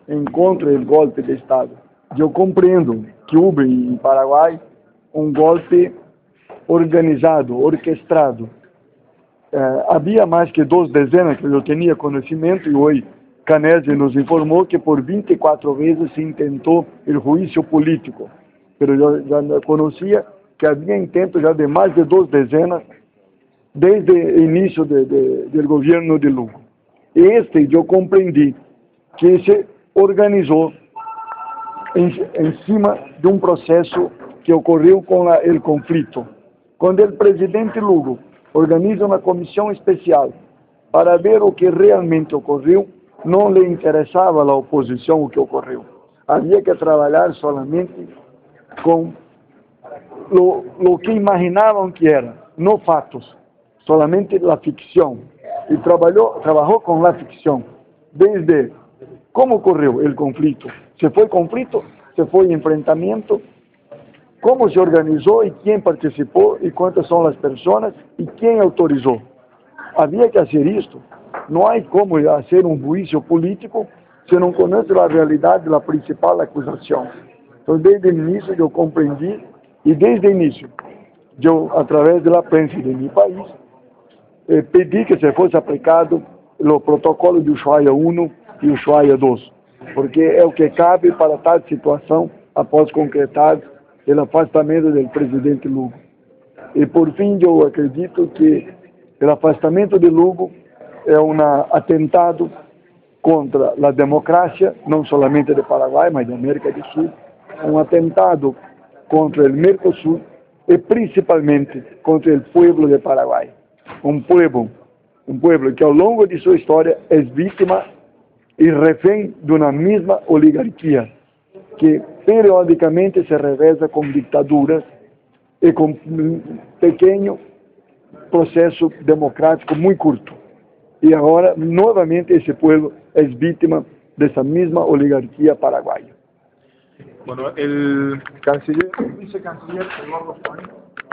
em contra do golpe de Estado. Eu compreendo que houve em Paraguai um golpe organizado, orquestrado. Havia mais que 2 dezenas que eu tinha conhecimento, e hoje Canese nos informou que por 24 vezes se intentou o juízo político. Mas eu já conhecia que havia intento já de mais de 2 dezenas desde o início do governo de Lugo. E eu compreendi que se organizou em cima de um processo que ocorreu com o conflito. Quando o presidente Lugo organiza uma comissão especial para ver o que realmente ocorreu, não lhe interessava a oposição o que ocorreu. Havia que trabalhar solamente com o que imaginavam que era, não fatos, solamente a ficção. E trabalhou com a ficção, desde como ocorreu o conflito, se foi conflito, se foi enfrentamento, como se organizou e quem participou e quantas são as pessoas e quem autorizou. Havia que fazer isto. Não há como fazer um juízo político se não conhece a realidade da principal acusação. Então, desde o início eu compreendi, e desde o início, eu, através da prensa de meu país, pedi que se fosse aplicado o protocolo de Ushuaia 1 e Ushuaia 2, porque é o que cabe para tal situação após concretar o afastamento do presidente Lugo. E por fim, eu acredito que o afastamento de Lugo é um atentado contra a democracia, não somente de Paraguai, mas da América do Sul, um atentado contra o Mercosul e principalmente contra o povo de Paraguai. Um povo que ao longo de sua história é vítima e refém de uma mesma oligarquia, que periodicamente se reveza com ditaduras e com pequeno processo democrático muito curto. E agora, novamente, esse povo é vítima dessa mesma oligarquia paraguaia. Bueno, el vicecanciller Eduardo Juan